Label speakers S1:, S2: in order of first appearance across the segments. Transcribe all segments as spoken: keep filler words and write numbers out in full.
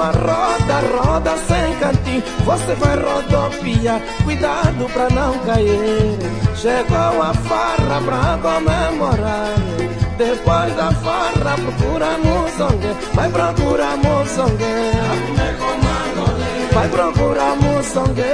S1: uma roda, roda sem cantinho. Você vai rodopiar, cuidado pra não cair. Chegou a farra pra comemorar. Depois da farra procura moçongue. Vai procurar moçongue. Vai procurar moçongue.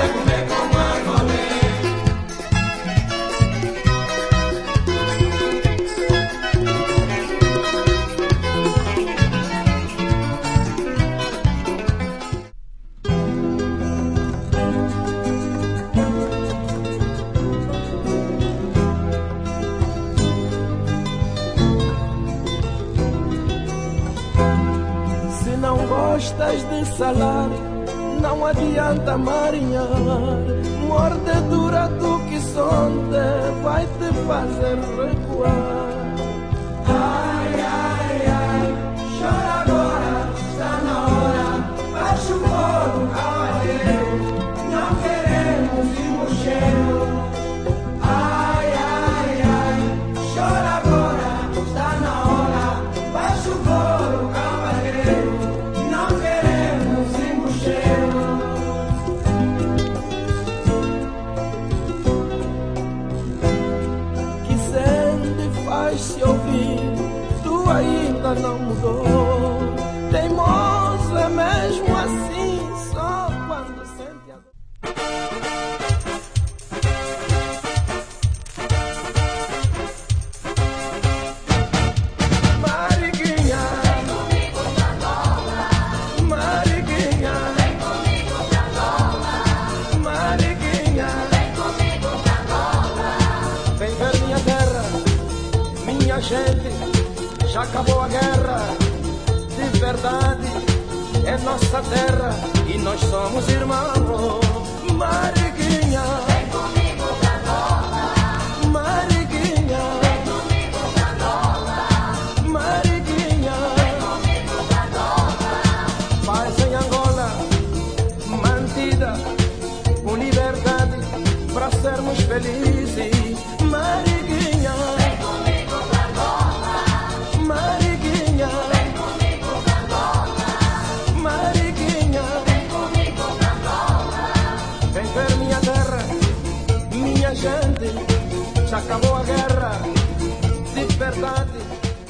S1: Gostas de salário, não adianta marinhar. Mordedura do que sonde vai te fazer recuar. Ai, ai, ai, chora agora, está na hora. Baixa o couro, cavalheiro, não queremos ir mocheiro. Ai, ai, ai, chora agora, está na hora. Baixa o couro, cavalheiro. Se ouvir, tu ainda não mudou. Teimoso é mesmo assim, só quando sente a dor. Mariquinha, vem comigo pra Angola. Mariquinha, vem comigo pra Angola. Mariquinha, vem comigo pra Angola. Vem ver minha terra, minha gente, já acabou a guerra. De verdade, é nossa terra e nós somos irmãos. Mariquinha, vem comigo pra Angola. Mariquinha, vem comigo pra Angola. Mariquinha, vem comigo pra Angola. Paz em Angola, mantida com liberdade pra sermos felizes. Mariquinha, vem comigo pra Angola. Mariquinha, vem comigo pra Angola. Mariquinha, vem comigo pra Angola. Vem ver minha terra, minha gente, já acabou a guerra, de verdade.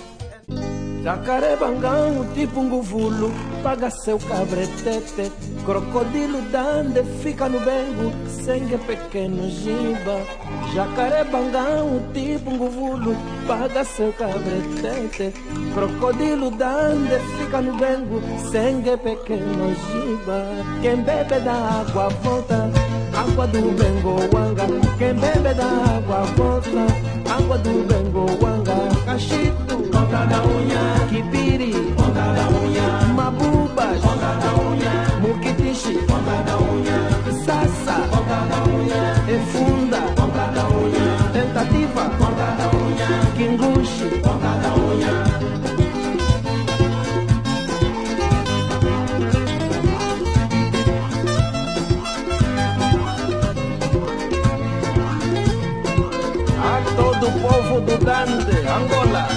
S1: Jacarebangão, tipo um govulo, paga seu cabretete. Crocodilo dande, fica no bengo, sangue pequeno giba. Jacarebangão, tipo um govulo, paga seu cabretete. Crocodilo dande, fica no bengo, sangue pequeno giba. Quem bebe da água volta, água do bengo wanga. Quem bebe da água volta, água do bengo wanga. Cachito, ponta da unha. Kibiri, ponta da unha. Mabubas, ponta da unha. Mukitishi, ponta da unha. Sassa, ponta da unha. Efunda, ponta da unha. Tentativa, ponta da unha. Kingushi, ponta da unha. A todo o povo do Dante, Angola.